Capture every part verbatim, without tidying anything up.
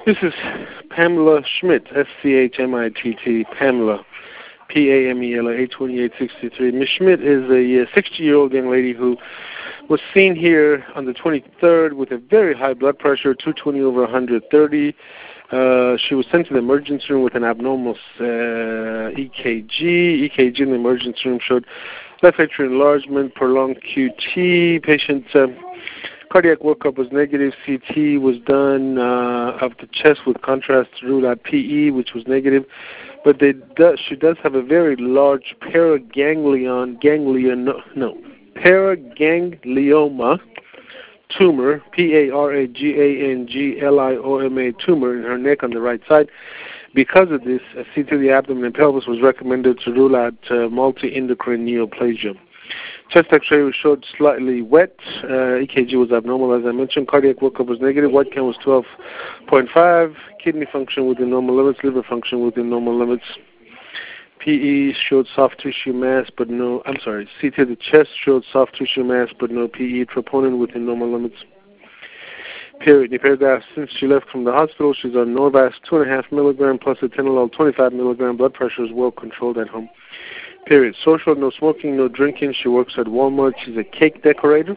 This is Pamela Schmidt, S C H M I T T, Pamela, P A M E L A, eight twenty-eight sixty-three. Miz Schmidt is a sixty-year-old young lady who was seen here on the twenty-third with a very high blood pressure, two twenty over one hundred thirty. Uh, she was sent to the emergency room with an abnormal uh, E K G. E K G in the emergency room showed left atrial enlargement, prolonged Q T. Patient um, cardiac workup was negative. C T was done uh, of the chest with contrast to rule out P E, which was negative. But they do, she does have a very large paraganglion, ganglion, no, no, paraganglioma tumor, P A R A G A N G L I O M A tumor in her neck on the right side. Because of this, a C T of the abdomen and pelvis was recommended to rule out uh, multi-endocrine neoplasia. Chest X-ray showed slightly wet. Uh, E K G was abnormal, as I mentioned. Cardiac workup was negative. White count was twelve point five. Kidney function within normal limits. Liver function within normal limits. P E showed soft tissue mass, but no, I'm sorry, C T of the chest showed soft tissue mass, but no P E. Troponin within normal limits. Period. In the paragraph, since she left from the hospital, she's on Norvasc two point five milligram plus atenolol twenty-five milligram. Blood pressure is well controlled at home. Period. Social, no smoking, no drinking. She works at Walmart. She's a cake decorator.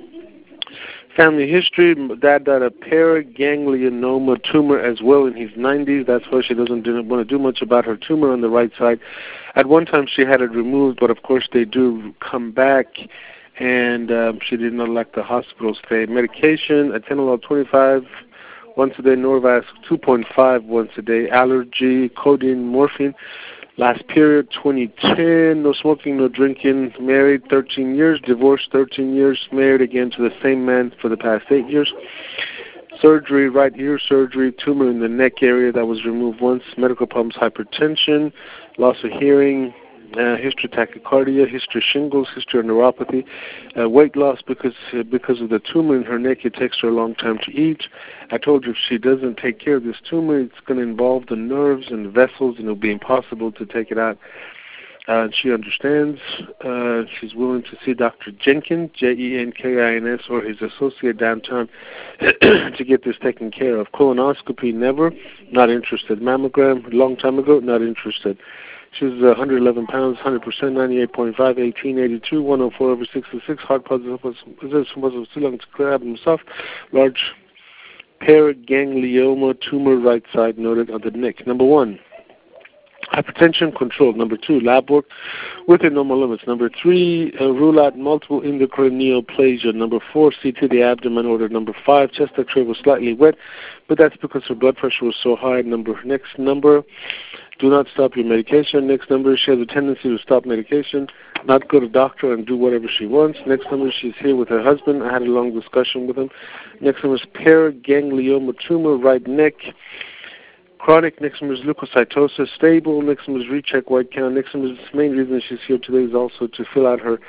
Family history, dad died of paraganglionoma tumor as well in his nineties. That's why she doesn't do, want to do much about her tumor on the right side. At one time she had it removed, but of course they do come back, and um, she did not like the hospital stay. Medication, atenolol twenty-five once a day, Norvasc two point five once a day, allergy, codeine, morphine. Last period, twenty ten, no smoking, no drinking, married thirteen years, divorced thirteen years, married again to the same man for the past eight years. Surgery, right ear surgery, tumor in the neck area that was removed once, medical problems, hypertension, loss of hearing, uh, history tachycardia, history shingles, history of neuropathy, uh, weight loss because uh, because of the tumor in her neck. It takes her a long time to eat. I told you if she doesn't take care of this tumor, it's going to involve the nerves and the vessels, and it'll be impossible to take it out. Uh, she understands. Uh, she's willing to see Doctor Jenkins, J E N K I N S, or his associate downtown to get this taken care of. Colonoscopy, never. Not interested. Mammogram, long time ago, not interested. She's uh, one hundred eleven pounds, one hundred percent, ninety-eight point five, eighteen eighty-two, one oh four over sixty-six, heart positive, possession was too long to clear out himself, large paraganglioma tumor right side noted on the neck. Number one, hypertension controlled. Number two, lab work within normal limits. Number three, uh, rule out multiple endocrine neoplasia. Number four, C T the abdomen ordered. Number five, chest X-ray was slightly wet, but that's because her blood pressure was so high. Number next number, do not stop your medication. Next number, she has a tendency to stop medication, not go to doctor and do whatever she wants. Next number, she's here with her husband. I had a long discussion with him. Next number is paraganglioma tumor, right neck. Chronic, next number is leukocytosis, stable. Next number is recheck white count. Next number is the main reason she's here today is also to fill out her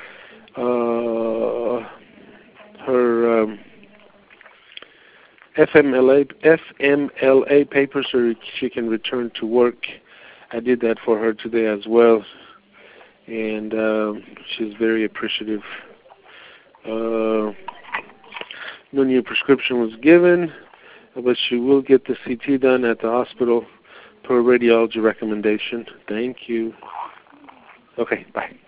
uh, her um, F M L A F M L A paper so she can return to work. I did that for her today as well, and um, she's very appreciative. Uh, no new prescription was given, but she will get the C T done at the hospital per radiology recommendation. Thank you. Okay, bye.